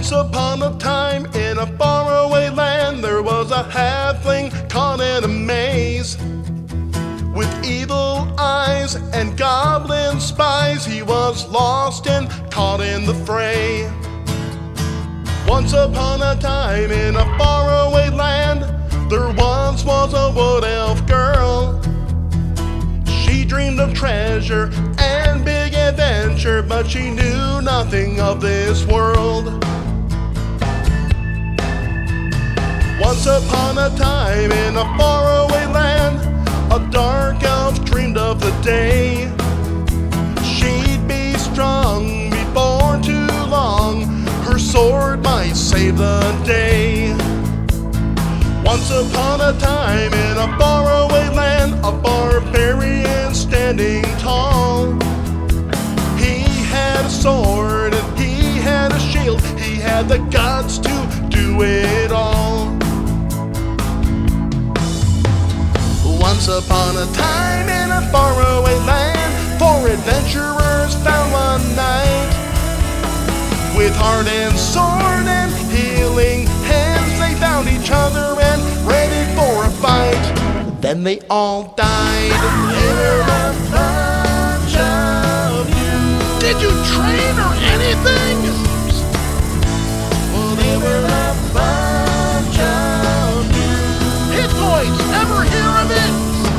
Once upon a time in a faraway land, there was a halfling caught in a maze. With evil eyes and goblin spies, he was lost and caught in the fray. Once upon a time in a faraway land, there once was a wood elf girl. She dreamed of treasure and big adventure, but she knew nothing of this world. Once upon a time in a faraway land, a dark elf dreamed of the day she'd be strong before too long. Her sword might save the day. Once upon a time in a faraway land, a barbarian standing tall. He had a sword and he had a shield. He had the guts to do it all. Once upon a time in a faraway land, four adventurers found one night. With heart and sword and healing hands, they found each other and ready for a fight. Then they all died. They were a bunch of you. Did you train or anything? Well, they were a bunch of you. Hit points, ever hear of it?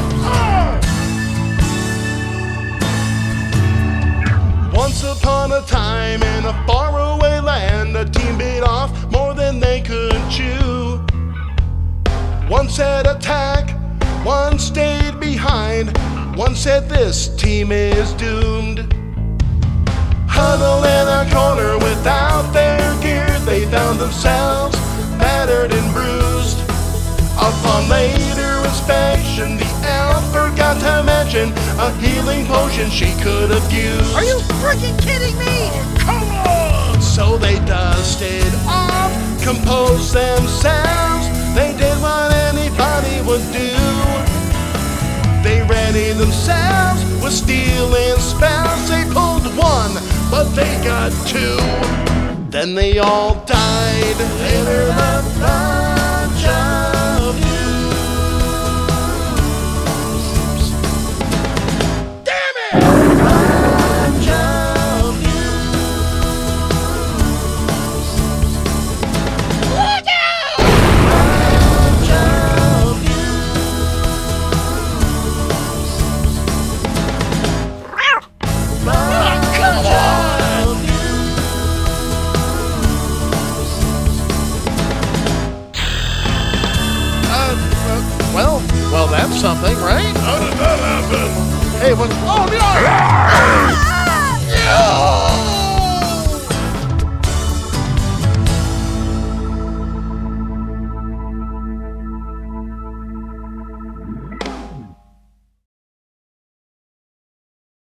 Once upon a time in a faraway land, a team bit off more than they could chew. One said attack, one stayed behind, one said this team is doomed. Huddled in a corner without their gear, they found themselves battered and bruised. Upon later inspection, the elf forgot to mention a healing potion she could have used. Are you freaking kidding me? Come on! So they dusted off, composed themselves. They did what anybody would do. They readied themselves with stealing spells. They pulled one, but they got two. Then they all died. They were a bunch of you. Damn it! A bunch of you. Look out! A bunch of you. Come on! Well, that's something, right? How did that happen? Hey, what? Oh, no! Ah! Yeah!